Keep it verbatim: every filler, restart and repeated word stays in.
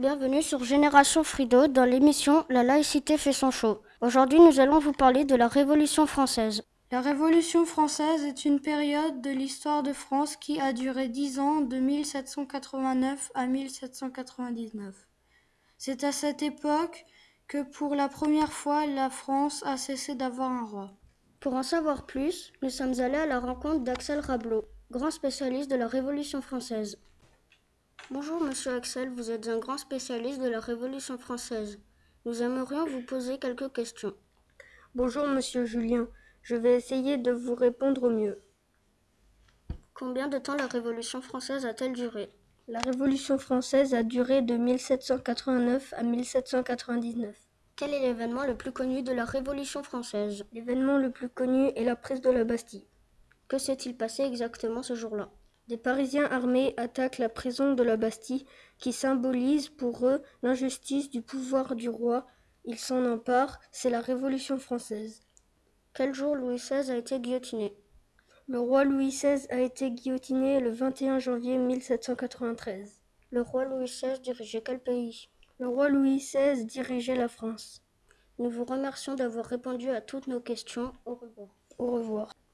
Bienvenue sur Génération Frido dans l'émission La laïcité fait son show. Aujourd'hui, nous allons vous parler de la Révolution française. La Révolution française est une période de l'histoire de France qui a duré dix ans, de mille sept cent quatre-vingt-neuf à mille sept cent quatre-vingt-dix-neuf. C'est à cette époque que pour la première fois la France a cessé d'avoir un roi. Pour en savoir plus, nous sommes allés à la rencontre d'Axel Rablot, grand spécialiste de la Révolution française. Bonjour Monsieur Axel, vous êtes un grand spécialiste de la Révolution française. Nous aimerions vous poser quelques questions. Bonjour Monsieur Julien, je vais essayer de vous répondre au mieux. Combien de temps la Révolution française a-t-elle duré? La Révolution française a duré de mille sept cent quatre-vingt-neuf à mille sept cent quatre-vingt-dix-neuf. Quel est l'événement le plus connu de la Révolution française? L'événement le plus connu est la prise de la Bastille. Que s'est-il passé exactement ce jour-là? Des Parisiens armés attaquent la prison de la Bastille, qui symbolise pour eux l'injustice du pouvoir du roi. Ils s'en emparent, c'est la Révolution française. Quel jour Louis seize a été guillotiné? Le roi Louis seize a été guillotiné le vingt et un janvier mille sept cent quatre-vingt-treize. Le roi Louis seize dirigeait quel pays? Le roi Louis seize dirigeait la France. Nous vous remercions d'avoir répondu à toutes nos questions. Au revoir. Au revoir.